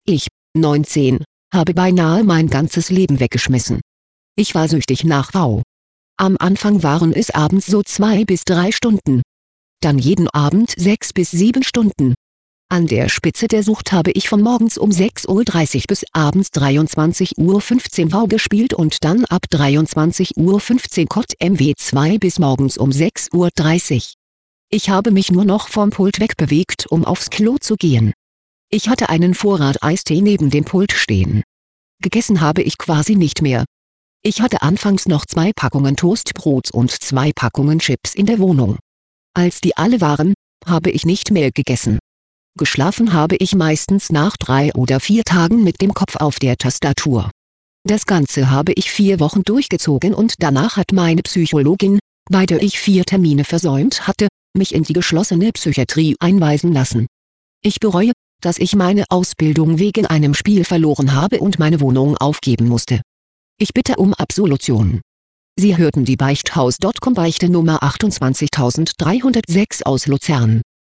Ich, 19, habe beinahe mein ganzes Leben weggeschmissen. Ich war süchtig nach Wow. Am Anfang waren es abends so 2 bis 3 Stunden. Dann jeden Abend 6 bis 7 Stunden. An der Spitze der Sucht habe ich von morgens um 6:30 Uhr bis abends 23:15 Uhr Wow gespielt und dann ab 23:15 Uhr COD MW2 bis morgens um 6:30 Uhr. Ich habe mich nur noch vom Pult wegbewegt, um aufs Klo zu gehen. Ich hatte einen Vorrat Eistee neben dem Pult stehen. Gegessen habe ich quasi nicht mehr. Ich hatte anfangs noch 2 Packungen Toastbrot und 2 Packungen Chips in der Wohnung. Als die alle waren, habe ich nicht mehr gegessen. Geschlafen habe ich meistens nach 3 oder 4 Tagen mit dem Kopf auf der Tastatur. Das Ganze habe ich 4 Wochen durchgezogen und danach hat meine Psychologin, bei der ich 4 Termine versäumt hatte, mich in die geschlossene Psychiatrie einweisen lassen. Ich bereue, dass ich meine Ausbildung wegen einem Spiel verloren habe und meine Wohnung aufgeben musste. Ich bitte um Absolution. Sie hörten die Beichthaus.com Beichte Nummer 28306 aus Luzern.